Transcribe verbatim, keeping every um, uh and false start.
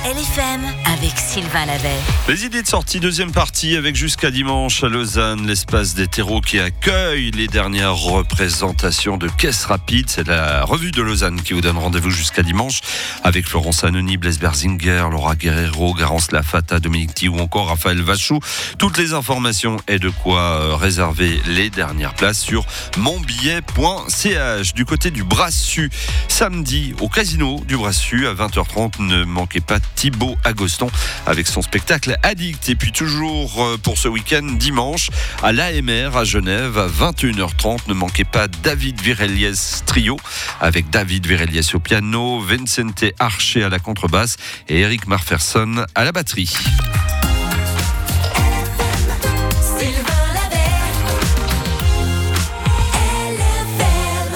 L F M avec Sylvain Lavet. Les idées de sortie, deuxième partie avec jusqu'à dimanche à Lausanne, l'espace des terreaux qui accueille les dernières représentations de Caisse Rapide. C'est la revue de Lausanne qui vous donne rendez-vous jusqu'à dimanche avec Florence Anony, Blaise Berzinger, Laura Guerrero, Garance Lafata, Dominique Thie ou encore Raphaël Vachou. Toutes les informations et de quoi réserver les dernières places sur monbillet point c h. Du côté du Brassus, samedi au casino du Brassus à vingt heures trente, ne manquez pas Thibaut Agoston avec son spectacle Addict. Et puis toujours pour ce week-end, dimanche à l'A M R à Genève à vingt et une heures trente, ne manquez pas David Virelies Trio avec David Virelies au piano, Vincente Archer à la contrebasse et Eric Marferson à la batterie.